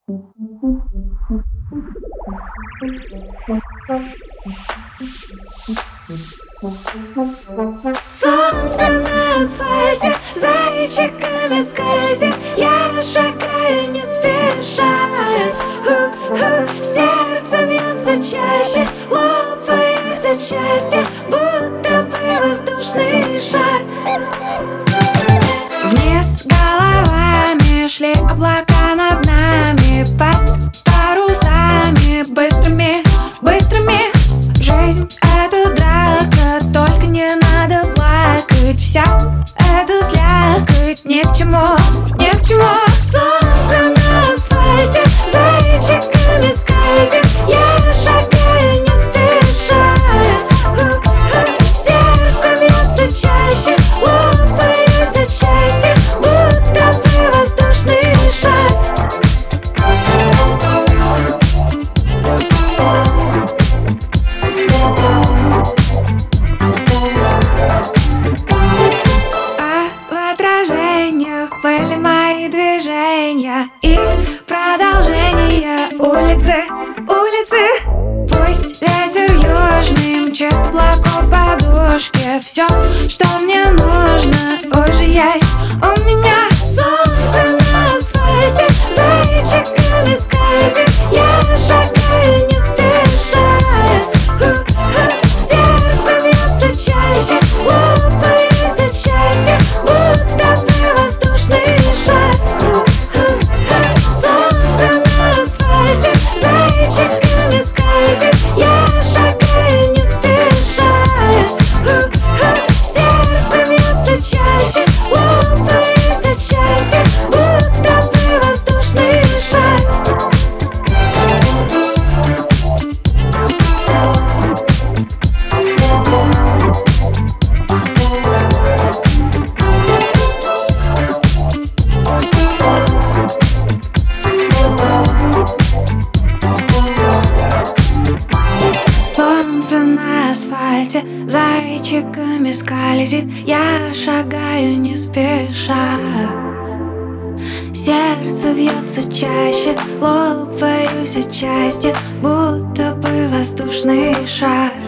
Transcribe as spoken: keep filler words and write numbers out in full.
Солнце на асфальте зайчиками скользит. Я шагаю не спеша. Ху-ху. Сердце бьется чаще, лопаюсь от счастья, будто бы воздушный шар. Вниз головами шли облака над нами, под парусами быстрыми, быстрыми. Жизнь — это драка, только не надо плакать. Вся эта слякоть ни к чему, ни к чему. Солнце на асфальте зайчиками скользит. Я шагаю не спеша. Ху-ху. Сердце бьется чаще, лопаюсь от счастья, будто бы воздушный шар. Были мои движения и продолжение улицы, улицы. Пусть ветер южный мчит облаков подушки. Все, что мне нужно, уже есть у меня. Солнце на асфальте зайчиками скользит. Я шагаю не спеша. Ху-ху. Сердце бьется чаще, лопаюсь от счастья, будто бы воздушный шар. Солнце на асфальте зайчиками скользит. Я шагаю не спеша. Сердце бьется чаще, лопаюсь от счастья, будто бы воздушный шар. Солнце на асфальте зайчиками скользит. Я шагаю не спеша. Сердце бьется чаще, лопаюсь от счастья, будто бы воздушный шар.